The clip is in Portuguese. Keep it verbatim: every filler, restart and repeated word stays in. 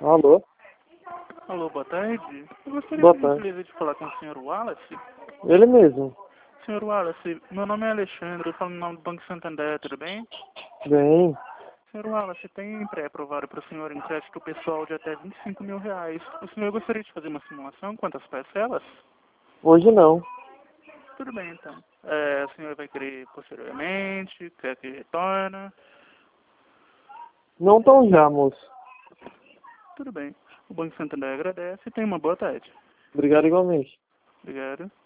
Alô? Alô, boa tarde. Eu gostaria, Boa por tarde. gentileza, de falar com o senhor Wallace. Ele mesmo. senhor Wallace, meu nome é Alexandre, eu falo no nome do Banco Santander, tudo bem? Bem, senhor Wallace, tem pré-aprovado para o senhor em crédito pessoal de até vinte e cinco mil reais. O senhor gostaria de fazer uma simulação quanto às parcelas? hoje não. Tudo bem, então. É, o senhor vai querer posteriormente, quer que retorne? Não tão já, moço. Tudo bem. O Banco Santander agradece e tenha uma boa tarde. Obrigado igualmente. Obrigado.